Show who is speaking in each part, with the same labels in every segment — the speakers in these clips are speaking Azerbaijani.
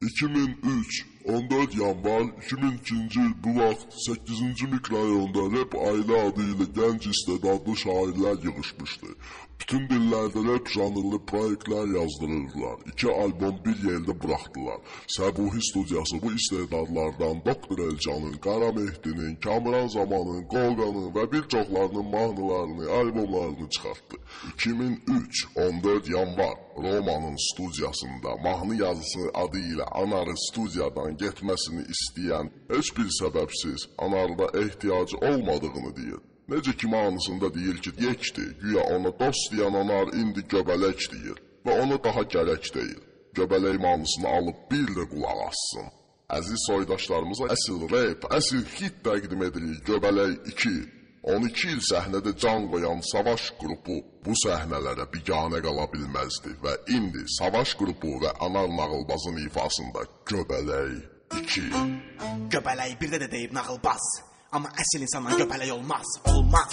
Speaker 1: 2003 14 yanvar 2002-ci il bu vaxt 8-ci mikrorayonda rap ailə adı ilə gənc istedadlı şairlər yığışmışdı. Bütün dillərdə rap janrlı proyektlər yazdırırdılar. 2 albom bir yerdə buraxdılar. Səbuhi studiyası bu istedadlardan Doktor Elcanın, Qara Mehdinin, Kamran Zamanın, Qolqanın və bir çoxlarının mahnılarını, albomlarını çıxartdı. 2003 14 yanvar Romanın studiyasında mahnı yazısı adı ilə Anarı studiyadan getməsini istəyən heç bir səbəbsiz Anarda ehtiyacı olmadığını deyir. Necə ki mahnısında deyir ki, yekdi, güya ona dost deyən Anar indi göbələk deyir və ona daha gərək deyil. Göbələk mahnısını alıb bir də qulaq assın. Əziz soydaşlarımıza əsl rap, əsl hit təqdim edirik Göbələk 2. 12 il səhnədə can qoyan Savaş qrupu bu səhnələrə biganə qala bilməzdi və indi Savaş qrupu və Anar Nağılbazın ifasında Göbələk 2.
Speaker 2: Göbələk birdə də deyib nağılbaz. Amma əsl insandan göbələk olmaz. Olmaz.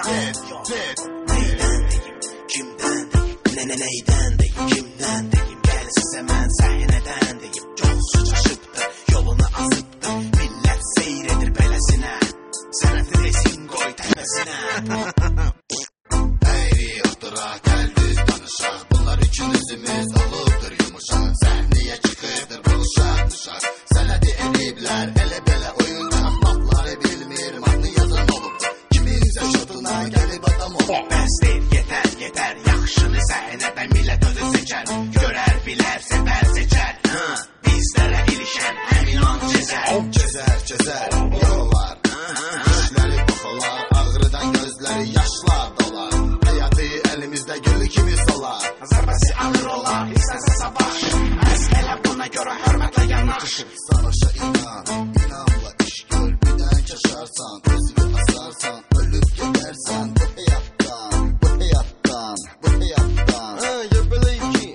Speaker 2: Neydən deyim, kimdən deyim, neydən deyim, kimdən deyim. Gəl sizə mən səhnədən deyim. Çox sıçaşıbdır, yolunu azıbdır. Millət seyr edir beləsinə. Sənəti resim qoy təpəsinə.
Speaker 3: Əyri oturaq, gəldiz danışaq. Bunlar üçün üzümüz olubdur yumuşaq. Səhnəyə çıxırdır bu uşaq. Sənəti ediblər, elə belə oyuncaq. Matları bilmir, mahnı yazan olubdur. Kiminsə şotuna gəlib adam olur.
Speaker 2: Bəsdir, yetər, yaxşını səhnədə millət özü seçər. Görər, bilər, sevər, seçər. Bizlərə ilişən həmin an cəzər.
Speaker 3: Cəzər, yollar. İşləri baxalar, ağrıdan gözləri yaşlar dolar. Həyatı əlimizdə gülü kimi solar.
Speaker 2: Zərbəsi ağır olar, istəsə savaş. Məsələ buna görə hörmətlə yanaş.
Speaker 3: Savaşa inanla iş gör. Birdən kaşarsan, özünü asarsan, ölüb gedərsən bu həyatdan.
Speaker 4: Göbələk 2,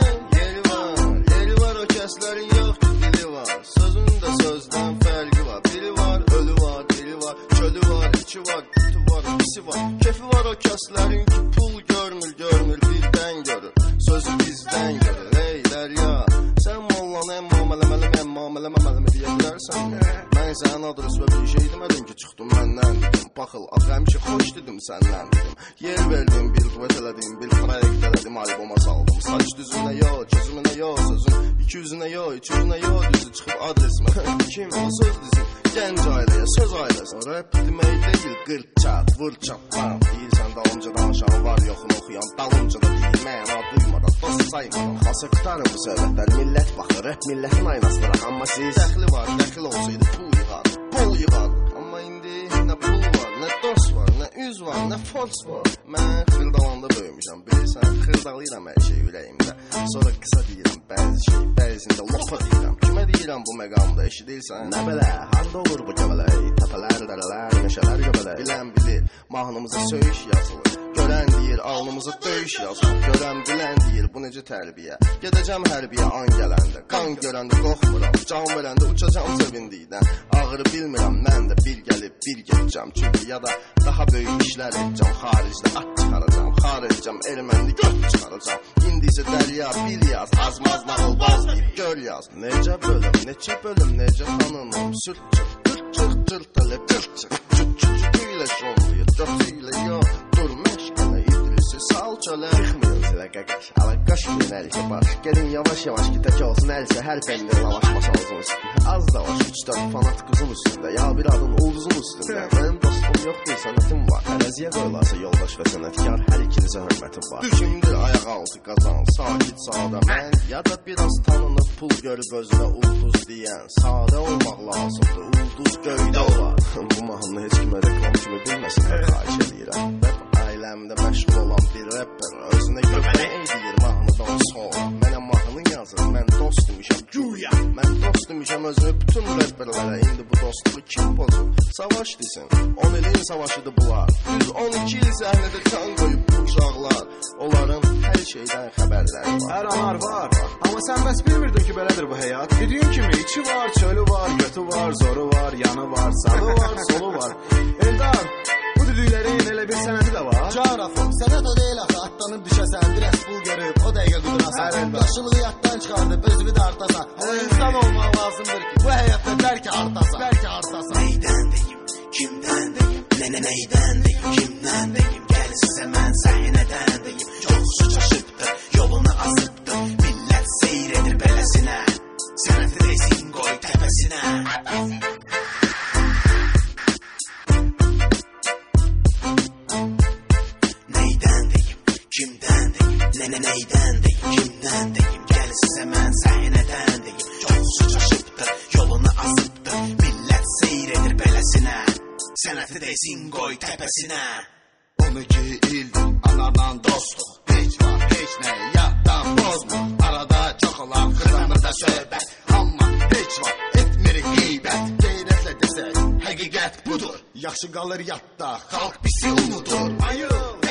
Speaker 4: yeri var o kəslərin yoxdur, dili var. Sözün də sözdən fərqi var. Biri var, ölü var, dili var, çölü var, içi var, bütü var, ikisi var. Kefi var o kəslərin ki pul görmür, birdən görür. Sözü bizdən görür, ey dərya. Sən mollanı ən muamələməli deyə bilərsən. Mən sənin adres və bir şey demədim ki, çıxdım məndən dedim. Baxıl, həmişə xoş dedim səndən dedim. Yer verdim, bir qüvvət elədim, bir proyekt elədim, alboma saldım. Saç düzümünə yox, gözümünə yox, sözün 200-ünə yox, 300-ünə yox, düzü çıxıb adresmə. Kim o söz dizim, gənc ailəyə, söz ailəsi. Rap demək deyil, qırk çat, vur çatlan. Deyirsən dalınca danışan var, yoxunu oxuyan, dalınca da deyil, məna duymadan, dost saymadan. Xasa qutarım bu söhbətlər, millət baxır, rap millətin aynasıdır. Amma siz dəxli var, dəxil olsaydı pul yığar. Amma indi nə pul var, nə dost var, nə üz var, nə fors var. Mən xırdalanda böyümüşəm, bilirsən, xırdalayıram hər şey ürəyimdə. Sonra qısa deyirəm bəzi şey, bəzisində lopa deyirəm. Kimə deyirəm bu məqamda eşidirsən? Nə belə, harda olur bu göbələk? Təpələr, dərələr, meşələr göbələk. Bilən bilir, mahnımıza söyüş yazılır. Görən deyir, alnımıza döyüş yazılır. Görən bilən deyir, bu necə tərbiyə? Gedəcəm hərbiyə an gələndə, qan görəndə qorxmuram. Can verəndə uçacam sevindikdən. Ağrı bilmirəm, mən də bir gəlib, bir gedəcəm. Çünki ya da daha böyük işlər edəcəm. Xaricdə at çıxaracam, xaricəm, erməni göt çıxaracam. İndi isə dərya bil yaz, azmaz nağılbaz deyib gör yaz. Necə bölüm, necə tanınım, sürt çıx, cırt elə cırt çıx. Cüt ilə şonluyur, dörtü ilə yox, dur məşqələ idrisi, sal çölə. Çıxmayın zilə qəqəş, ala qaşmayın əlsə baş. Gəlin yavaş gitək olsun əlsə, hər pendir lavaş masanızın üstündə. Az da var, 3-4 fanat qızın üstündə, ya bir adın ulduzun üstündə. Mənim dostum yoxdur, sənətim var. Ərəziyə qoyulasa yoldaş və sənətkar, hər ikinizə hörmətim var. Düşümdür ayaq altı qazan, sakit sağda mən, ya da biraz tanınıb pul görüb özünə ulduz deyən. Sadə olmaq lazımdır, ulduz göydə olar. Bu mahnını heç kimə reklam kimi bilməsinlər, xahiş edirəm. Ailəmdə məşğul olan bir rapper özünə göbələk deyir mahnıdan sonra. Mənə mahnı yazır, mən dost demişəm güya. Mən dost demişəm özünü bütün rapperlərə. İndi bu dostluğu kim pozur? Savaş desin, 10 ilin savaşıdır bunlar. 112 il səhnədə can qoyub bu uşaqlar. Onların hər şeydən xəbərləri var.
Speaker 5: Hər anar var, amma sən bəs bilmirdin ki, belədir bu həyat. Dediyin kimi içi var, çölü var, götü var, zoru var, yanı var, sağı var, solu var. Eldar, bu götürdüklərin elə bir sənədi də var.
Speaker 3: Carafon, sənət o deyil axı, atlanıb düşəsən, dirəs pul görüb, o dəqiqə qudurasan. Yaşılığı yaddan çıxardıb, özünü də artasan. Ama insan olmaq lazımdır ki, bu həyatda bəlkə artasan.
Speaker 2: Neydən deyim, kimdən deyim, neydən deyim, kimdən deyim, gəl sizə mən səhnədən deyim. Çoxsu çaşıbdır, yolunu azıbdır, millət seyr edir beləsinə. Sənəti rezin qoy təpəsinə. Neydən deyim, kimdən deyim, neydən deyim, kimdən deyim, gəl sizə mən səhnədən deyim. Çoxsu çaşıbdır, yolunu azıbdır, millət seyr edir beləsinə. Sənəti rezin qoy təpəsinə.
Speaker 3: 12 ildir anadan dostluq, heç var, heç nə yaddan bozma. Arada çox olan qızamır da söhbət, amma heç var, etmirik qeybət. Qeyrətlə desək, həqiqət budur, yaxşı qalır yadda, xalq bizi unudur.
Speaker 4: Ayıl,